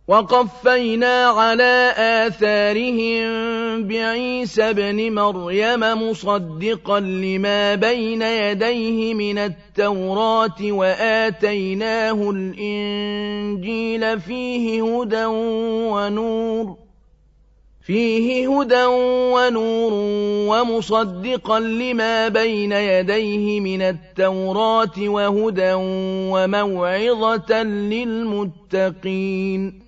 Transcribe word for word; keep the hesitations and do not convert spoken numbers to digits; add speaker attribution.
Speaker 1: وقفينا على آثارهم بعيسى ابن مريم مصدقا لما بين يديه من التوراة وآتيناه الإنجيل فيه هدى ونور فيه هدى ونور ومصدقا لما بين يديه من التوراة وهدى وموعظة للمتقين